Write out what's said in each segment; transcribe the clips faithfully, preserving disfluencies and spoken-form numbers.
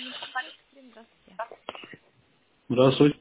Здравствуйте. Здравствуйте.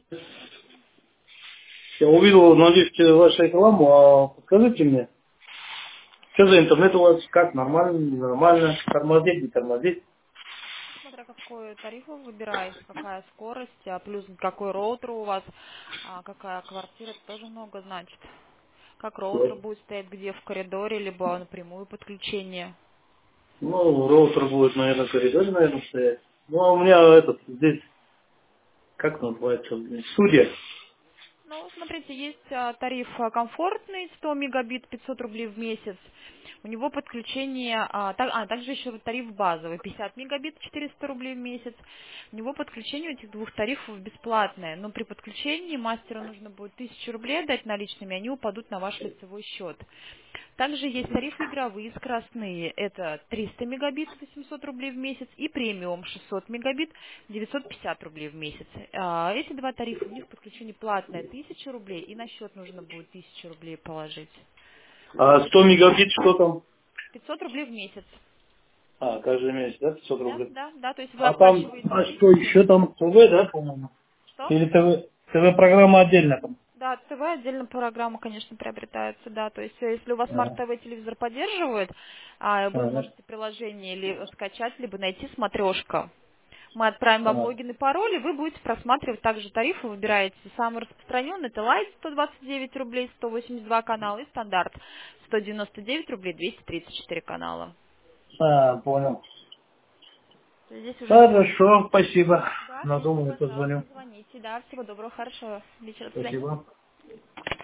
Я увидел на лифте вашу рекламу, а подскажите мне, что за интернет у вас, как, нормально, ненормально, тормозить, не тормозить? Смотря какой тариф вы выбираете, какая скорость, а плюс какой роутер у вас, а какая квартира, это тоже много значит. Как роутер Вот. будет стоять, где в коридоре, либо напрямую подключение. Ну, роутер будет, наверное, в коридоре, наверное, стоять. Ну, а у меня этот, здесь, как называется, студия. Ну, смотрите, есть а, тариф а, комфортный, сто мегабит, пятьсот рублей в месяц. У него подключение, а, так- а, также еще вот тариф базовый, пятьдесят мегабит, четыреста рублей в месяц. У него подключение этих двух тарифов бесплатное, но при подключении мастеру нужно будет тысячу рублей отдать наличными, они упадут на ваш лицевой счет. Также есть тарифы игровые, скоростные, это триста мегабит, восемьсот рублей в месяц, и премиум шестьсот мегабит, девятьсот пятьдесят рублей в месяц. А, Эти два тарифа, у них подключение платное, тысяча рублей, и на счет нужно будет тысячу рублей положить. А сто мегабит, что там? пятьсот рублей в месяц. А, каждый месяц, да, пятьсот Да, рублей. да, да, то есть вы А там, оплачиваете а что тысячу. еще там, ТВ, да, по-моему? Что? Или ТВ, ТВ-программа отдельно там? Да, ТВ отдельно программа, конечно, приобретается, да. То есть, э, если у вас А, смарт-ТВ телевизор поддерживает, а, вы ага, можете приложение ли скачать, либо найти смотрешка. Мы отправим вам ага. логин и пароль, и вы будете просматривать также тарифы, выбираете самый распространенный, это Lite сто двадцать девять рублей, сто восемьдесят два канала, и стандарт сто девяносто девять рублей, двести тридцать четыре канала. А, понял. То есть здесь уже все. Хорошо, спасибо. Да, если, Надумаю, пожалуйста, позвоню. звоните. Да, всего доброго, хорошего вечера, до свидания. Спасибо.